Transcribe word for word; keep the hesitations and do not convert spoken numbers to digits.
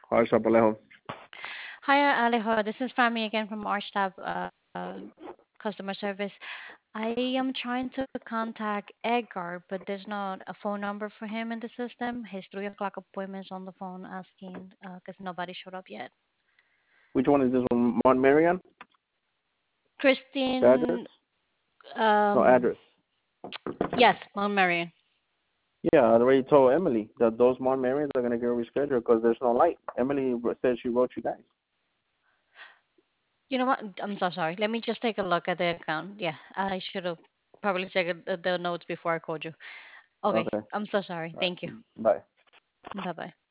Hi, Chapalejo. Hi, Alejo. This is Fami again from Archtab uh, uh, Customer Service. I am trying to contact Edgar, but there's not a phone number for him in the system. His three o'clock appointment's on the phone asking because nobody showed up yet. Which one is this one? Mount Marion? The address? Christine, No, um, address. yes, Mount Marion. Yeah, I already told Emily that those Mount Marions are going to get rescheduled because there's no light. Emily said she wrote you guys. You know what? I'm so sorry. Let me just take a look at the account. Yeah, I should have probably checked the the notes before I called you. Okay, Okay. I'm so sorry. All Thank you. right. Bye. Bye bye.